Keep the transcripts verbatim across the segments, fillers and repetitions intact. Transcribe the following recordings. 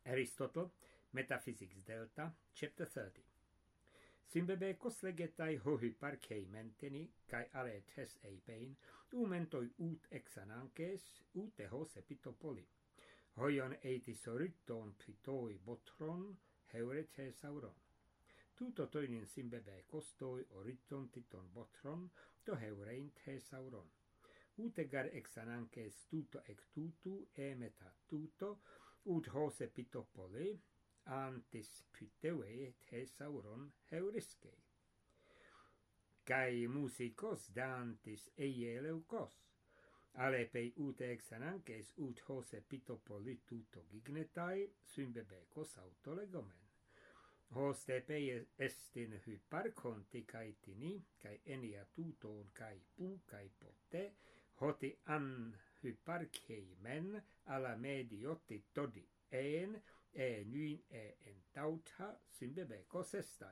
Aristotle, Metaphysics Delta, chapter thirty. Symbebecos legetai hohi parcei menteni, cae aletes eipein, umentoi ut exanances, ut ehos epitopoli. Hoion eitis oriton pritoi botron, heuret sauron. Tuto toinin symbebecos toi oriton titon botron, to heureint sauron. Utegar exanances tuto ec tutu, e meta tuto, ut hos epitopoli, antis pyteue thesauron heuriscei. Cae musicos dantis eie leucos. Alepei ut exanances ut hos epitopoli tuto gignetai, symbebecos autolegomen. Hos tepei estin hyparconti caetini, cae enia tuton cae pu cae pote, hoti an hyparcei men ala medioti todi en, e nuin e entauta symbebecos estai.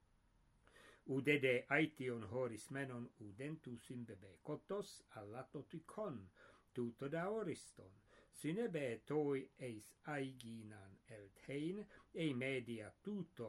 Udede aition horis menon udentu symbebecotos allatoticon, tuto da oriston, synebe toi eis aiginan eltein, e media tuto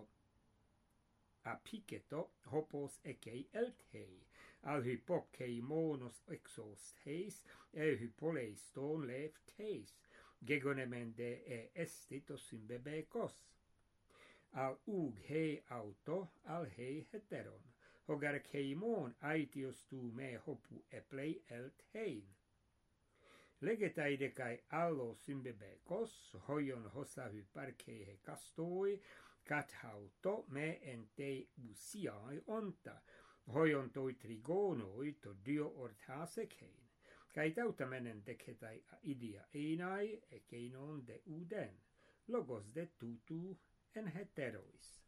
apiceto hopos ecei eltei, al hypocei monos exos heis, e hypoleiston left heis, gegonemende e estito symbebecos. Al ug hei auto, al hei heteron, hogar ceimon aetios tu me hopu eplei eltein. Legetaide cae allo symbebecos, hoion hosa hyparcei hecastoi, cat hauto me entei usiai onta, hoion toi trigonoi to dio orthasecein, cae tautamenen decetai idia enai, eceinon de uden, logos de tutu en heterois.